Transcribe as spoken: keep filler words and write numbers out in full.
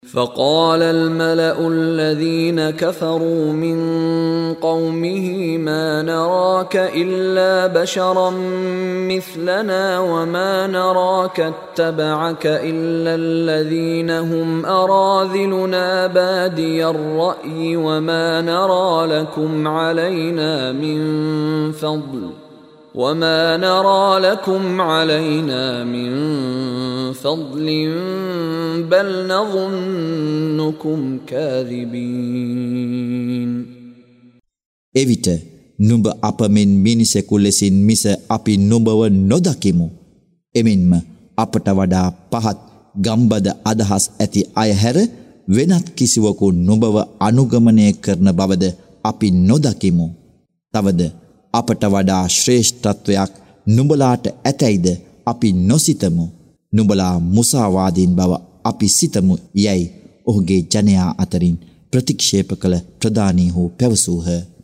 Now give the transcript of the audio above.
فقال الملأ الذين كفروا من قومه ما نراك إلا بشرا مثلنا وما نراك اتبعك إلا الذين هم أراذلنا بادي الرأي وما نرى لكم علينا من فضل وما نرى لكم علينا من فضل بل نظنكم كاذبين. එවිට නුඹ අප මෙන් මිනිසෙකු ලෙසින් මිස අපි නුඹව නොදකිමු. එමෙන්ම අපට වඩා පහත් ගම්බද අදහස් ඇති අය හැර වෙනත් කිසිවකු නුඹව අනුගමනය කරන බවද අපි නොදකිමු. තවද අපට වඩා ශ්‍රේෂ්ඨත්වයක් නුඹලාට ඇතැයිද අපි නොසිතමු. නුඹලා මුසාවාදීන් බව අපි සිතමු යයි ඔහුගේ ජනයා අතරින් ප්‍රතික්ෂේප කළ ප්‍රධානීහු පැවසූහ.